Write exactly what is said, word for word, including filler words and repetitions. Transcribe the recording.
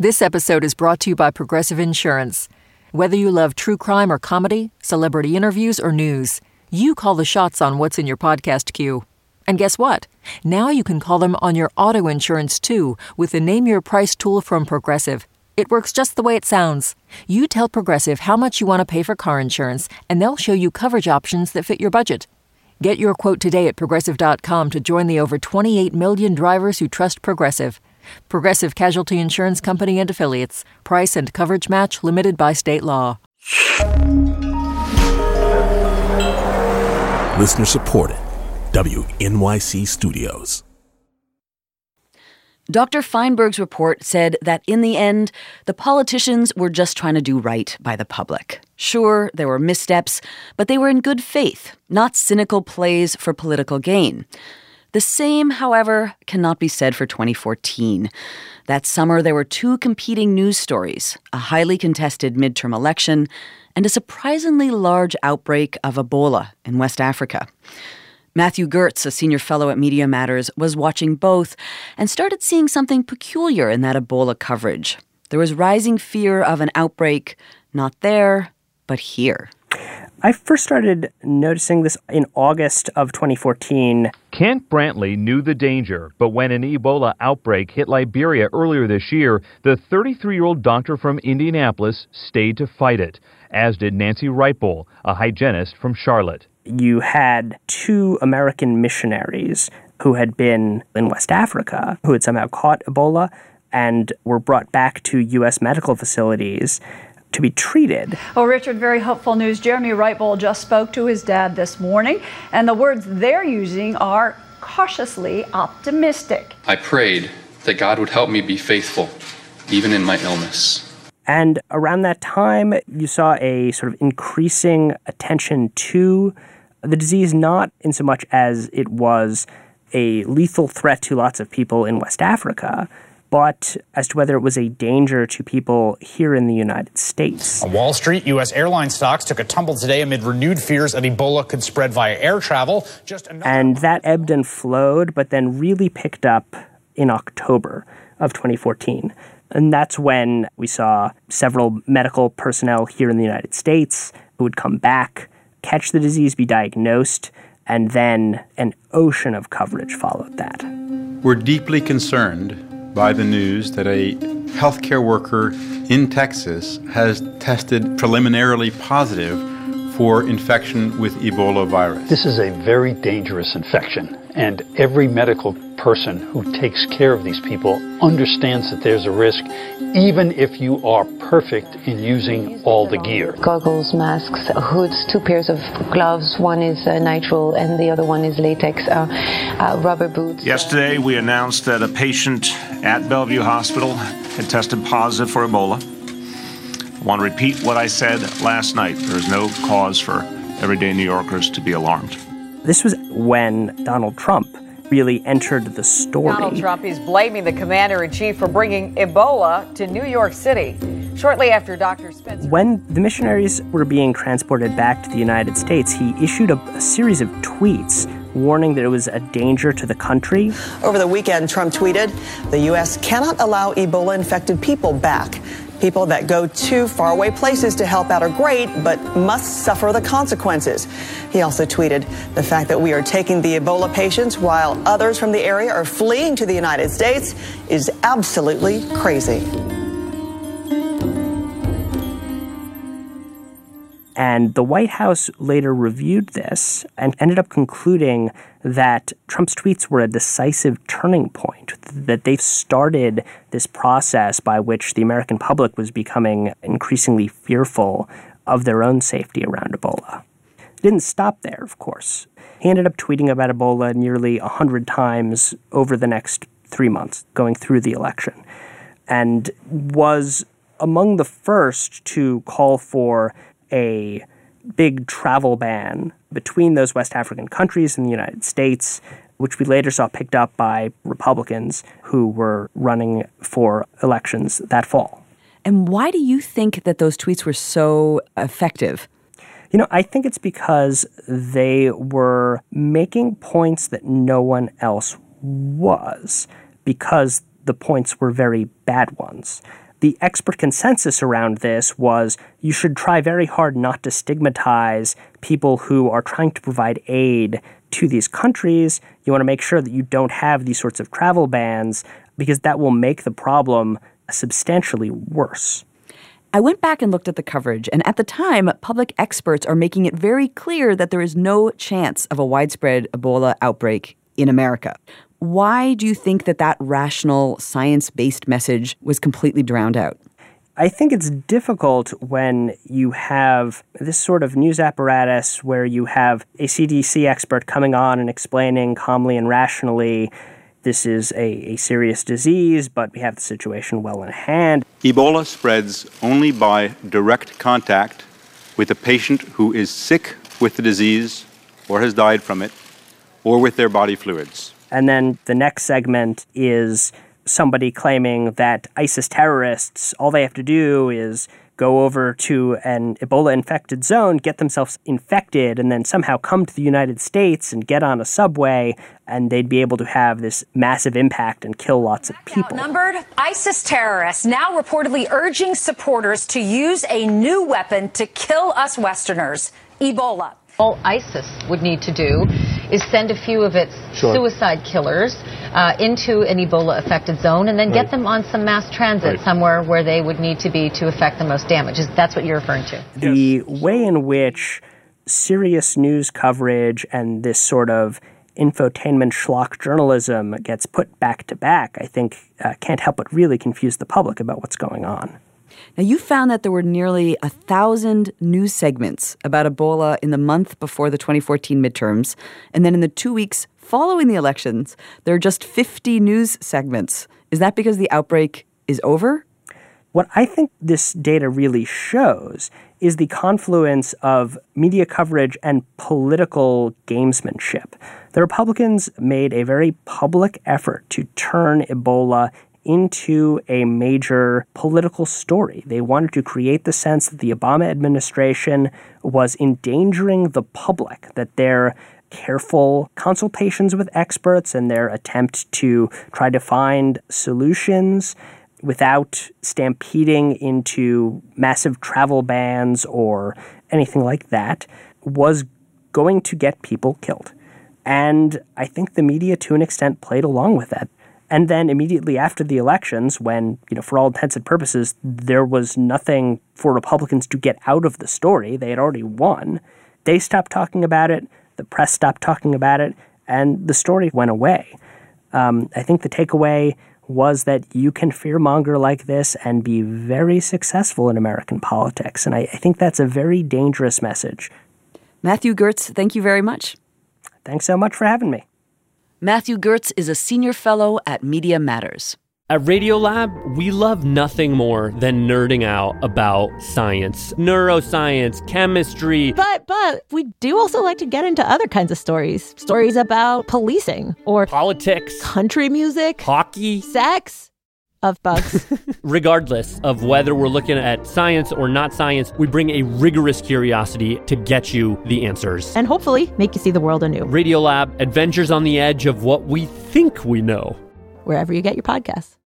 This episode is brought to you by Progressive Insurance. Whether you love true crime or comedy, celebrity interviews or news, you call the shots on what's in your podcast queue. And guess what? Now you can call them on your auto insurance too with the Name Your Price tool from Progressive. It works just the way it sounds. You tell Progressive how much you want to pay for car insurance, and they'll show you coverage options that fit your budget. Get your quote today at Progressive dot com to join the over twenty-eight million drivers who trust Progressive. Progressive Casualty Insurance Company and Affiliates. Price and coverage match limited by state law. Listener supported. W N Y C Studios. Doctor Feinberg's report said that in the end, the politicians were just trying to do right by the public. Sure, there were missteps, but they were in good faith, not cynical plays for political gain. The same, however, cannot be said for twenty fourteen. That summer, there were two competing news stories, a highly contested midterm election and a surprisingly large outbreak of Ebola in West Africa. Matthew Gertz, a senior fellow at Media Matters, was watching both and started seeing something peculiar in that Ebola coverage. There was rising fear of an outbreak, not there, but here. I first started noticing this in August of twenty fourteen. Kent Brantley knew the danger, but when an Ebola outbreak hit Liberia earlier this year, the thirty-three-year-old doctor from Indianapolis stayed to fight it, as did Nancy Wrightbull, a hygienist from Charlotte. You had two American missionaries who had been in West Africa, who had somehow caught Ebola and were brought back to U S medical facilities to be treated. Well, Richard, very hopeful news. Jeremy Wrightbull just spoke to his dad this morning, and the words they're using are cautiously optimistic. I prayed that God would help me be faithful, even in my illness. And around that time, you saw a sort of increasing attention to the disease, not in so much as it was a lethal threat to lots of people in West Africa, but as to whether it was a danger to people here in the United States. On Wall Street, U S airline stocks took a tumble today amid renewed fears that Ebola could spread via air travel. Just another- and that ebbed and flowed, but then really picked up in October of twenty fourteen. And that's when we saw several medical personnel here in the United States who would come back, catch the disease, be diagnosed, and then an ocean of coverage followed that. We're deeply concerned by the news that a healthcare worker in Texas has tested preliminarily positive for infection with Ebola virus. This is a very dangerous infection, and every medical person who takes care of these people understands that there's a risk, even if you are perfect in using all the gear. Goggles, masks, hoods, two pairs of gloves. One is uh, nitrile and the other one is latex, uh, uh, rubber boots. Yesterday, we announced that a patient at Bellevue Hospital had tested positive for Ebola. I want to repeat what I said last night. There is no cause for everyday New Yorkers to be alarmed. This was when Donald Trump really entered the story. Donald Trump is blaming the commander-in-chief for bringing Ebola to New York City. Shortly after Doctor Spencer... When the missionaries were being transported back to the United States, he issued a, a series of tweets warning that it was a danger to the country. Over the weekend, Trump tweeted, the U S cannot allow Ebola-infected people back. People that go to faraway places to help out are great, but must suffer the consequences. He also tweeted, the fact that we are taking the Ebola patients while others from the area are fleeing to the United States is absolutely crazy. And the White House later reviewed this and ended up concluding that Trump's tweets were a decisive turning point, that they've started this process by which the American public was becoming increasingly fearful of their own safety around Ebola. It didn't stop there, of course. He ended up tweeting about Ebola nearly one hundred times over the next three months, going through the election, and was among the first to call for a big travel ban between those West African countries and the United States, which we later saw picked up by Republicans who were running for elections that fall. And why do you think that those tweets were so effective? You know, I think it's because they were making points that no one else was, because the points were very bad ones. The expert consensus around this was you should try very hard not to stigmatize people who are trying to provide aid to these countries. You want to make sure that you don't have these sorts of travel bans because that will make the problem substantially worse. I went back and looked at the coverage, and at the time, public experts are making it very clear that there is no chance of a widespread Ebola outbreak in America. Why do you think that that rational, science-based message was completely drowned out? I think it's difficult when you have this sort of news apparatus where you have a C D C expert coming on and explaining calmly and rationally this is a, a serious disease, but we have the situation well in hand. Ebola spreads only by direct contact with a patient who is sick with the disease or has died from it, or with their body fluids. And then the next segment is somebody claiming that ISIS terrorists, all they have to do is go over to an Ebola-infected zone, get themselves infected, and then somehow come to the United States and get on a subway, and they'd be able to have this massive impact and kill lots of people. Outnumbered ISIS terrorists now reportedly urging supporters to use a new weapon to kill us Westerners, Ebola. All ISIS would need to do is send a few of its sure. suicide killers uh, into an Ebola-affected zone and then right. get them on some mass transit right. somewhere where they would need to be to affect the most damage. That's what you're referring to. The way in which serious news coverage and this sort of infotainment schlock journalism gets put back to back, I think, uh, can't help but really confuse the public about what's going on. Now, you found that there were nearly a thousand news segments about Ebola in the month before the twenty fourteen midterms. And then in the two weeks following the elections, there are just fifty news segments. Is that because the outbreak is over? What I think this data really shows is the confluence of media coverage and political gamesmanship. The Republicans made a very public effort to turn Ebola into a major political story. They wanted to create the sense that the Obama administration was endangering the public, that their careful consultations with experts and their attempt to try to find solutions without stampeding into massive travel bans or anything like that was going to get people killed. And I think the media, to an extent, played along with that. And then immediately after the elections, when, you know, for all intents and purposes, there was nothing for Republicans to get out of the story, they had already won, they stopped talking about it, the press stopped talking about it, and the story went away. Um, I think the takeaway was that you can fearmonger like this and be very successful in American politics. And I, I think that's a very dangerous message. Matthew Gertz, thank you very much. Thanks so much for having me. Matthew Gertz is a senior fellow at Media Matters. At Radiolab, we love nothing more than nerding out about science, neuroscience, chemistry. But but we do also like to get into other kinds of stories. Stories about policing or politics, country music, hockey, sex. Of bugs. Regardless of whether we're looking at science or not science, we bring a rigorous curiosity to get you the answers. And hopefully make you see the world anew. Radiolab, adventures on the edge of what we think we know. Wherever you get your podcasts.